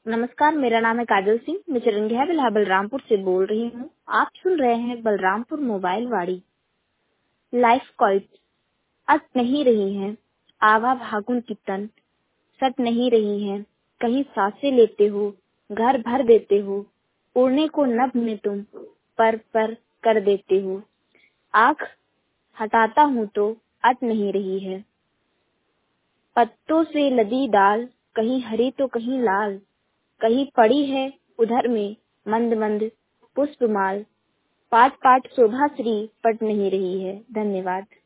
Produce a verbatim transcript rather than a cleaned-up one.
नमस्कार, मेरा नाम है काजल सिंह। मैं चिरंगिया बिल्हा बलरामपुर से बोल रही हूँ। आप सुन रहे हैं बलरामपुर मोबाइल वाड़ी। लाइफ क्वाइट अट नहीं रही है, आवा भागुन की तन सट नहीं रही है। कहीं सांसें लेते हो, घर भर देते हो, उड़ने को नभ में तुम पर पर कर देते हो। आँख हटाता हूँ तो अट नहीं रही है। पत्तों से लदी डाल, कहीं हरी तो कहीं लाल, कहीं पड़ी है उधर में मंद मंद पुष्पमाल। पाट पाट शोभा श्री पट नहीं रही है। धन्यवाद।